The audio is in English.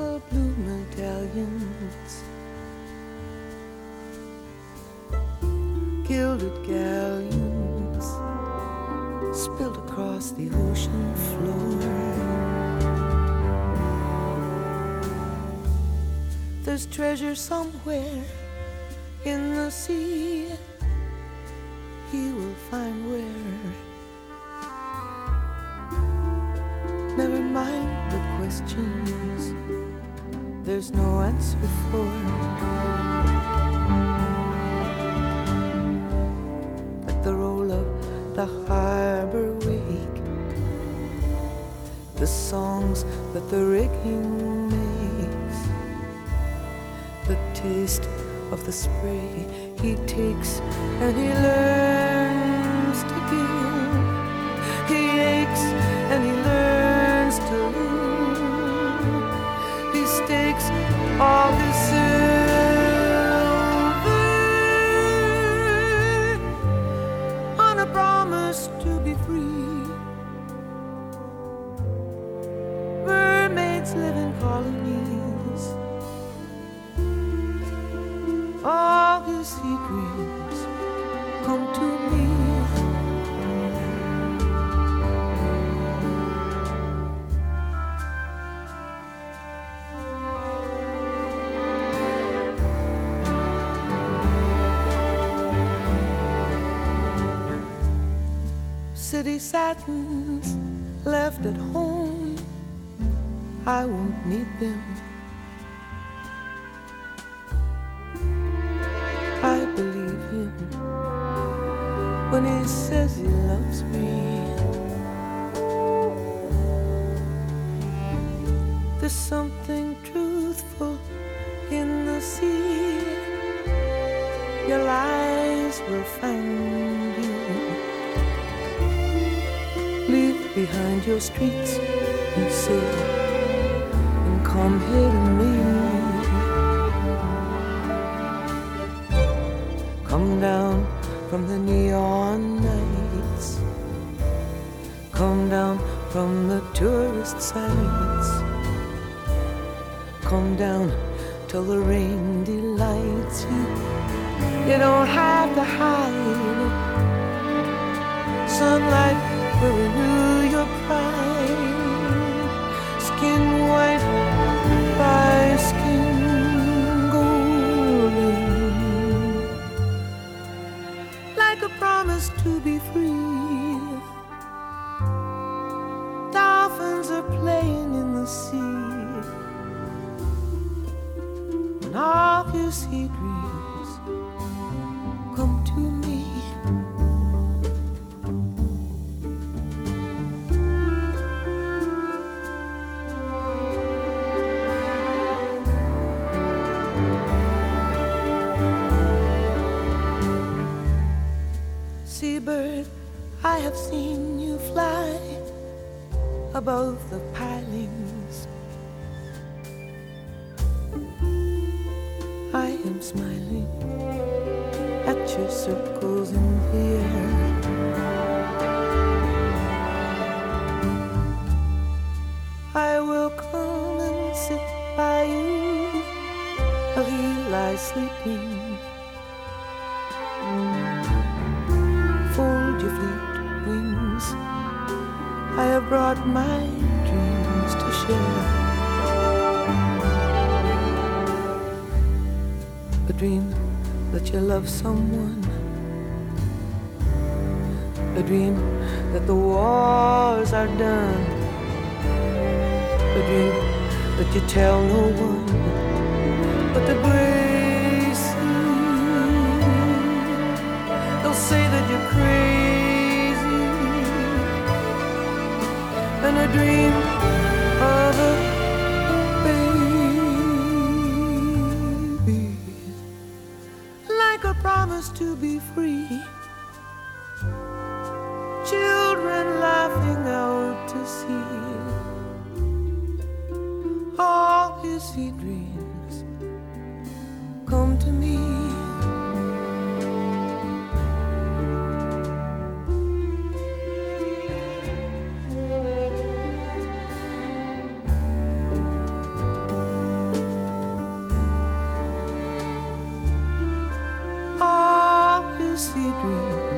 sparkle blue medallions, gilded galleons spilled across the ocean floor. There's treasure somewhere in the sea, he will find where. Never mind the questions, there's no answer for. At the roll of the harbor wake, the songs that the rigging makes, the taste of the spray he takes and he learns to give. He aches and he learns to live. He stakes all his silver on a promise to be free. Mermaids live in colonies. All his sea dreams come to me. City satins left at home, I won't need them. I believe him when he says he loves me. There's something truthful in the sea. Your lies will find you. Leave behind your streets and sail and come here to me. Come down from the neon nights, come down from the tourist sites, come down till the rain delights you. You don't have to hide. Sunlight will renew your pride. Skin white by skin golden, like a promise to be free. Dolphins are playing in the sea, and all his sea dreams come to me. Seabird, I have seen you fly above the pilings. I am smiling at your circles in the air. I will come and sit by you while he lies sleeping. Fold your fleet wings, I have brought my dreams to share. A dream that you love someone, a dream that the wars are done, a dream that you tell no one but the brave sea. They'll say that you're crazy, and a dream of a baby, like a promise to be free. Children laughing out to sea. All his sea dreams come to me. fantasy dream.